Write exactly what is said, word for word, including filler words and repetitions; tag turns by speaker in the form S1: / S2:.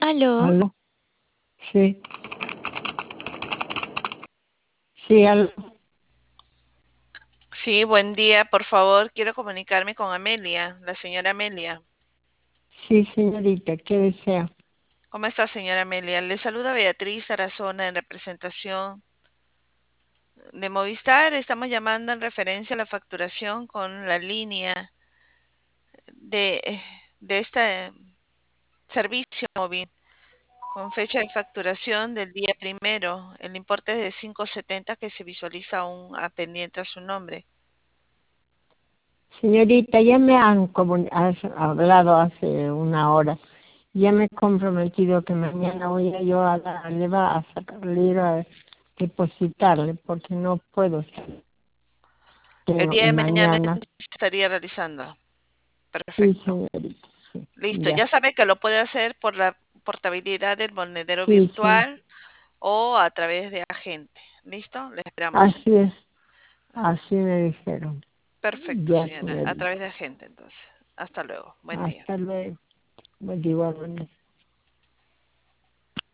S1: ¿Aló?
S2: ¿Aló? Sí, sí, aló.
S3: Sí, buen día, por favor, quiero comunicarme con Amelia, la señora Amelia.
S2: Sí, señorita, ¿qué desea?
S3: ¿Cómo está, señora Amelia? Le saluda Beatriz Arazona en representación de Movistar. Estamos llamando en referencia a la facturación con la línea de, eh, de este servicio móvil con fecha de facturación del día primero. El importe es de cinco setenta que se visualiza aún a pendiente a su nombre.
S2: Señorita, ya me han comun- has hablado hace una hora. Ya me he comprometido que mañana voy a yo a darle, va a sacarle, ir a depositarle, porque no puedo salir.
S3: El
S2: Tengo-
S3: día
S2: Y
S3: de mañana
S2: mañana,
S3: se estaría realizando.
S2: sí,
S3: Perfecto.
S2: señorita, sí,
S3: Listo,
S2: ya.
S3: ya sabe que lo puede hacer por la portabilidad del monedero
S2: Sí, sí,
S3: virtual o a través de agente. ¿Listo? Le esperamos
S2: así
S3: entonces.
S2: es, así me dijeron.
S3: Perfecto,
S2: Ya,
S3: señora. A
S2: señorita.
S3: través de agente entonces. Hasta luego. Buen día.
S2: Hasta luego. Buen día, igualmente.